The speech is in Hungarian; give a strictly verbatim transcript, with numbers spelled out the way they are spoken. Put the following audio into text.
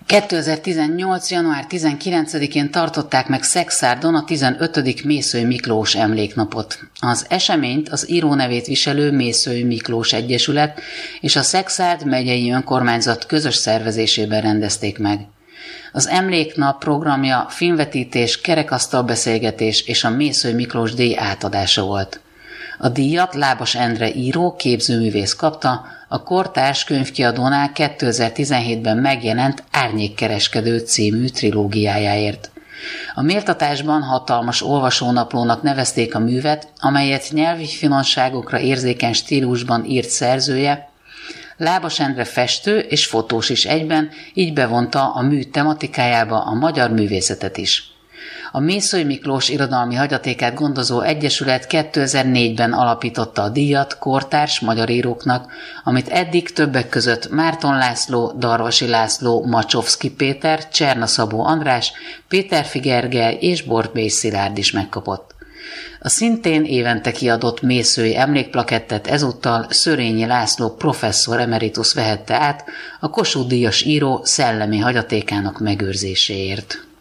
kétezer-tizennyolc. január tizenkilencedikén tartották meg Szekszárdon a tizenötödik Mészöly Miklós emléknapot. Az eseményt az író nevét viselő Mészöly Miklós Egyesület és a Szekszárd megyei önkormányzat közös szervezésében rendezték meg. Az emléknap programja filmvetítés, kerekasztalbeszélgetés és a Mészöly Miklós díj átadása volt. A díjat Lábas Endre író, képzőművész kapta, a Kortárs könyvkiadónál kétezer-tizenhétben megjelent Árnyékkereskedő című trilógiájáért. A méltatásban hatalmas olvasónaplónak nevezték a művet, amelyet nyelvi finomságokra érzékeny stílusban írt szerzője. Lábas Endre festő és fotós is egyben, így bevonta a mű tematikájába a magyar művészetet is. A Mészöly Miklós irodalmi hagyatékát gondozó egyesület kétezer-négyben alapította a díjat kortárs magyar íróknak, amit eddig többek között Márton László, Darvasi László, Macsovszky Péter, Cserna Szabó András, Péterfi Gergely és Borbély Szilárd is megkapott. A szintén évente kiadott Mészöly emlékplakettet ezúttal Szörényi László professzor emeritus vehette át a Kossuth-díjas író szellemi hagyatékának megőrzéséért.